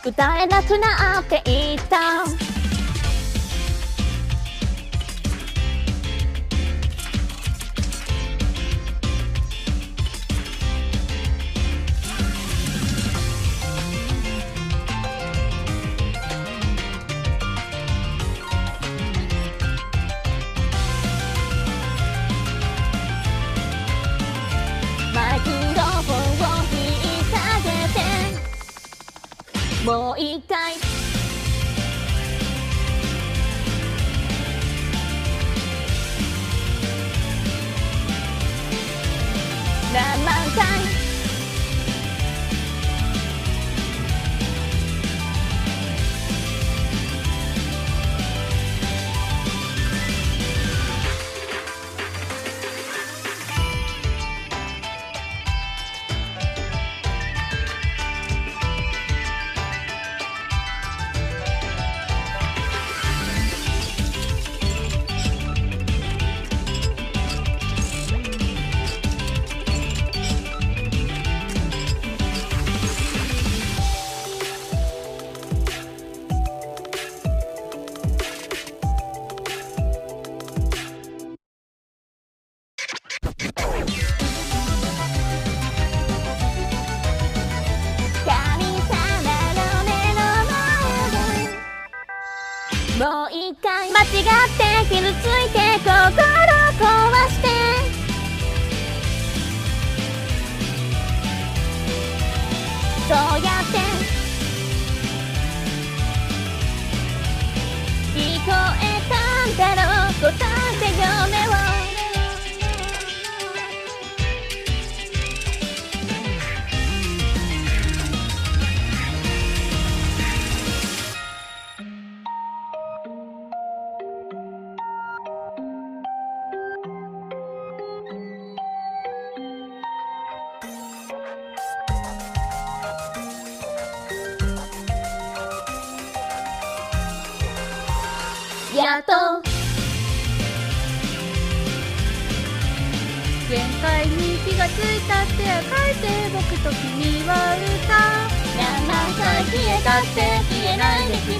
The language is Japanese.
歌えなくなっていったマイクロフォンを引っ提げてもう一回何万回もう一回間違って傷ついて心壊してそうやって聞こえたんだろう答えて夢をやっと限界に気がついたって書いて僕と君は歌何万回消えたって消えないで消